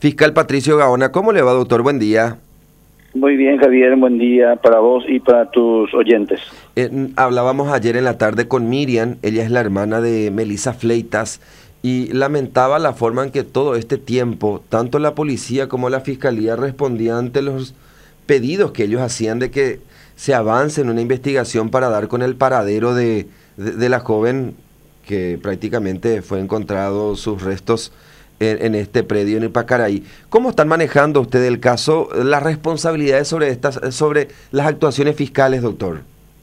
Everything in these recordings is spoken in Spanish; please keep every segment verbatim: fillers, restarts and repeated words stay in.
Fiscal Patricio Gaona, ¿cómo le va, doctor? Buen día. Muy bien, Javier, buen día para vos y para tus oyentes. Eh, hablábamos ayer en la tarde con Miriam, ella es la hermana de Melissa Fleitas, y lamentaba la forma en que todo este tiempo, tanto la policía como la fiscalía respondían ante los pedidos que ellos hacían de que se avance en una investigación para dar con el paradero de, de, de la joven que prácticamente fue encontrado sus restos en, en este predio en el Pacaraí. ¿Cómo están manejando ustedes el caso, las responsabilidades sobre estas, sobre las actuaciones fiscales, doctor?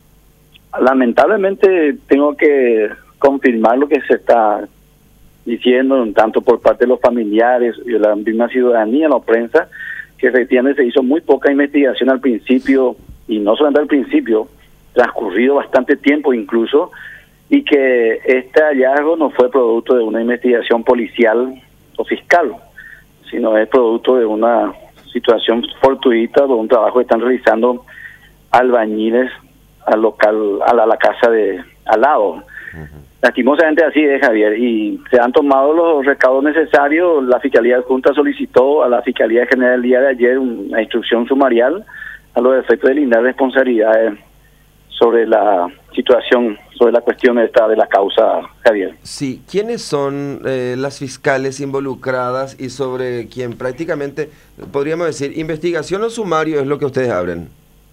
Lamentablemente tengo que confirmar lo que se está diciendo, tanto por parte de los familiares y de la misma ciudadanía, la prensa, que efectivamente se hizo muy poca investigación al principio, y no solamente al principio, transcurrido bastante tiempo incluso, y que este hallazgo no fue producto de una investigación policial o fiscal, sino es producto de una situación fortuita, de un trabajo que están realizando albañiles al local, a la, a la casa de al lado. Uh-huh. Lastimosamente así es, Javier, y se han tomado los recaudos necesarios. La Fiscalía Adjunta solicitó a la Fiscalía General el día de ayer una instrucción sumarial a los efectos de lindar responsabilidades sobre la situación, sobre la cuestión esta de la causa, Javier. Sí, ¿quiénes son eh, las fiscales involucradas y sobre quién prácticamente, podríamos decir, investigación o sumario es lo que ustedes abren?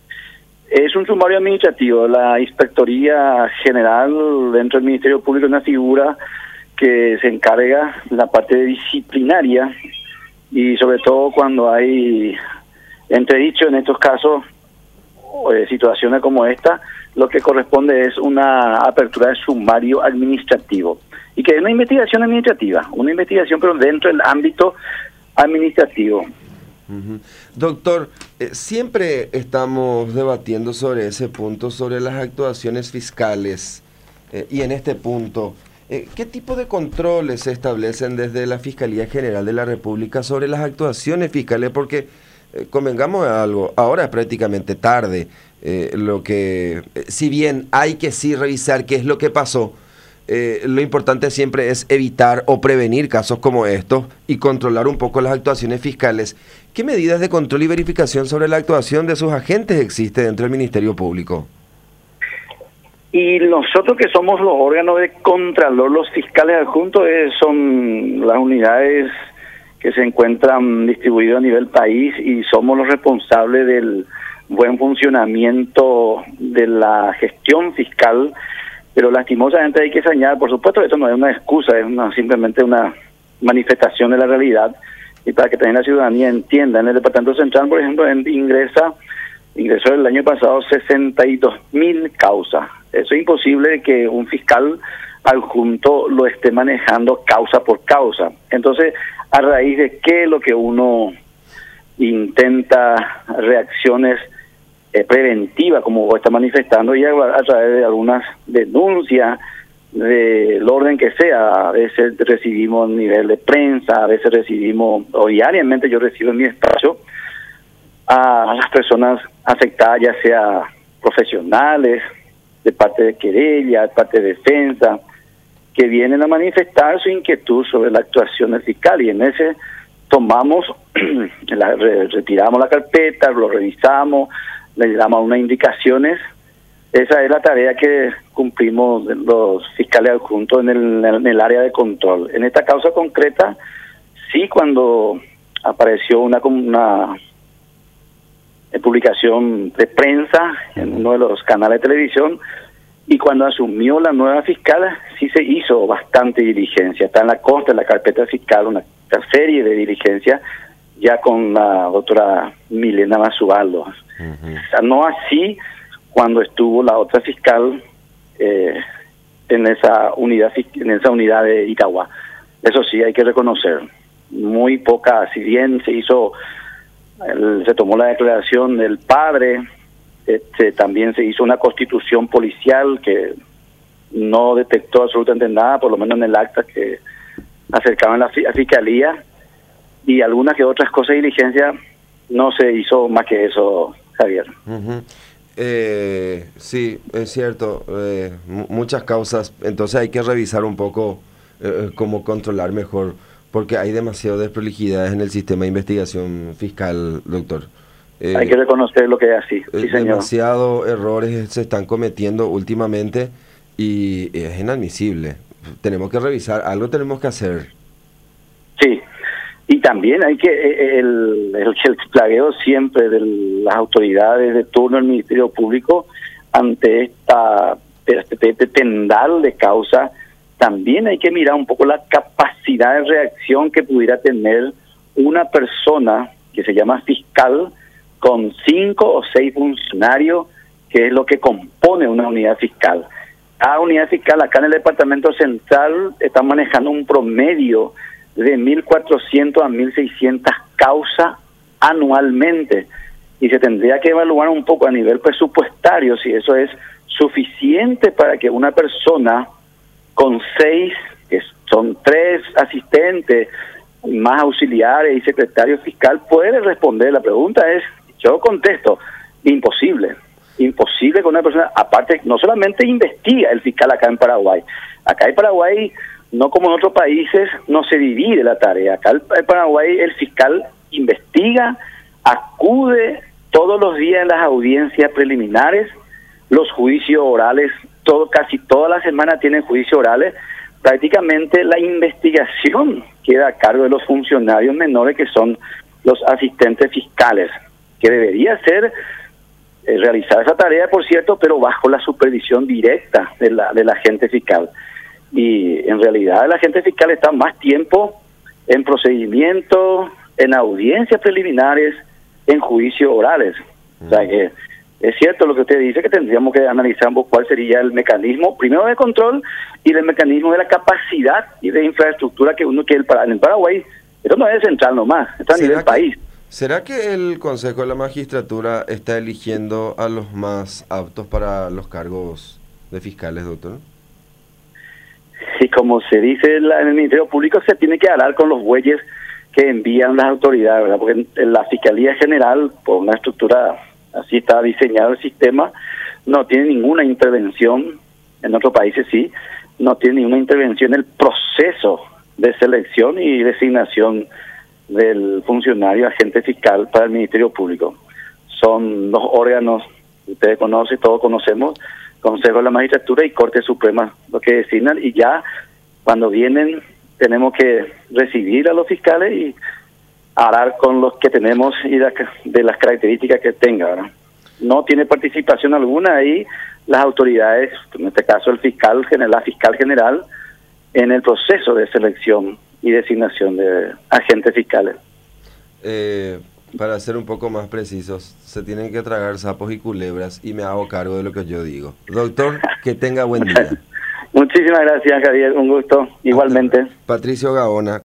Es un sumario administrativo. La Inspectoría General dentro del Ministerio Público es una figura que se encarga de la parte disciplinaria y sobre todo cuando hay entredicho en estos casos, eh, situaciones como esta, lo que corresponde es una apertura de sumario administrativo y que es una investigación administrativa, una investigación pero dentro del ámbito administrativo. Uh-huh. Doctor, eh, siempre estamos debatiendo sobre ese punto, sobre las actuaciones fiscales, eh, y en este punto, eh, ¿qué tipo de controles se establecen desde la Fiscalía General de la República sobre las actuaciones fiscales? Porque, eh, convengamos algo, ahora es prácticamente tarde, eh, lo que, eh, si bien hay que sí revisar qué es lo que pasó, Eh, lo importante siempre es evitar o prevenir casos como estos y controlar un poco las actuaciones fiscales. ¿Qué medidas de control y verificación sobre la actuación de sus agentes existe dentro del Ministerio Público? Y nosotros que somos los órganos de contralor, los fiscales adjuntos, eh, son las unidades que se encuentran distribuidas a nivel país y somos los responsables del buen funcionamiento de la gestión fiscal. Pero lastimosamente hay que señalar, por supuesto, esto no es una excusa, es una, simplemente una manifestación de la realidad. Y para que también la ciudadanía entienda, en el Departamento Central, por ejemplo, ingresa, ingresó el año pasado sesenta y dos mil causas. Eso es imposible que un fiscal adjunto lo esté manejando causa por causa. Entonces, a raíz de qué es lo que uno intenta reacciones Eh, preventiva, como está manifestando, y a, a través de algunas denuncias del orden que sea. A veces recibimos a nivel de prensa, a veces recibimos, o diariamente yo recibo en mi espacio a las personas afectadas, ya sea profesionales, de parte de querella, de parte de defensa, que vienen a manifestar su inquietud sobre la actuación fiscal, y en ese tomamos, la, retiramos la carpeta, lo revisamos, le damos unas indicaciones. Esa es la tarea que cumplimos los fiscales adjuntos en el, en el área de control. En esta causa concreta, sí, cuando apareció una, una publicación de prensa en uno de los canales de televisión, y cuando asumió la nueva fiscal, sí se hizo bastante diligencia. Está en la consta, en la carpeta fiscal, una serie de diligencias, ya con la doctora Milena Masualdo. Uh-huh. O sea, no así cuando estuvo la otra fiscal eh, en esa unidad en esa unidad de Itagua. Eso sí, hay que reconocer. Muy poca, si bien se hizo, el, se tomó la declaración del padre, este, también se hizo una constitución policial que no detectó absolutamente nada, por lo menos en el acta que acercaban a la, la fiscalía, y algunas que otras cosas de diligencia no se hizo más que eso, Javier. Uh-huh. eh, sí, es cierto, eh, muchas causas, entonces hay que revisar un poco eh, cómo controlar mejor porque hay demasiadas desprolijidades en el sistema de investigación fiscal, doctor. Eh, hay que reconocer lo que es así. Sí, señor. Demasiados errores se están cometiendo últimamente y es inadmisible. Tenemos que revisar, algo tenemos que hacer. Sí, y también hay que, el, el, el plagueo siempre de las autoridades de turno del Ministerio Público ante esta, este, este tendal de causa, también hay que mirar un poco la capacidad de reacción que pudiera tener una persona que se llama fiscal con cinco o seis funcionarios, que es lo que compone una unidad fiscal. Cada unidad fiscal acá en el Departamento Central está manejando un promedio de mil cuatrocientas a mil seiscientas causas anualmente, y se tendría que evaluar un poco a nivel presupuestario si eso es suficiente para que una persona con seis, que son tres asistentes, más auxiliares y secretario fiscal, puede responder. La pregunta es, yo contesto, imposible. Imposible que una persona, aparte, no solamente investiga el fiscal acá en Paraguay. Acá en Paraguay, no como en otros países, no se divide la tarea. Acá en Paraguay el fiscal investiga, acude todos los días en las audiencias preliminares, los juicios orales, todo, casi toda la semana tienen juicios orales. Prácticamente la investigación queda a cargo de los funcionarios menores, que son los asistentes fiscales, que debería ser eh, realizar esa tarea, por cierto, pero bajo la supervisión directa de la, del agente fiscal. Y en realidad el agente fiscal está más tiempo en procedimientos, en audiencias preliminares, en juicios orales. Mm. O sea que es cierto lo que usted dice, que tendríamos que analizar cuál sería el mecanismo, primero de control, y el mecanismo de la capacidad y de infraestructura que uno quiere para en el Paraguay. Esto no es central nomás, está a nivel que, país. ¿Será que el Consejo de la Magistratura está eligiendo a los más aptos para los cargos de fiscales, doctor? Sí, como se dice en, la, en el Ministerio Público, se tiene que hablar con los bueyes que envían las autoridades, ¿verdad? Porque en, en la Fiscalía General, por una estructura, así está diseñado el sistema, no tiene ninguna intervención, en otros países sí, no tiene ninguna intervención en el proceso de selección y designación del funcionario agente fiscal para el Ministerio Público. Son dos órganos, ustedes conocen, todos conocemos, Consejo de la Magistratura y Corte Suprema, lo que designan, y ya cuando vienen tenemos que recibir a los fiscales y hablar con los que tenemos y de, de las características que tenga, ¿verdad? No tiene participación alguna ahí las autoridades, en este caso el fiscal general, la fiscal general, en el proceso de selección y designación de agentes fiscales. Eh, para ser un poco más precisos, se tienen que tragar sapos y culebras, y me hago cargo de lo que yo digo. Doctor, que tenga buen día. Muchísimas gracias, Javier, un gusto, igualmente. Patricio Gaona.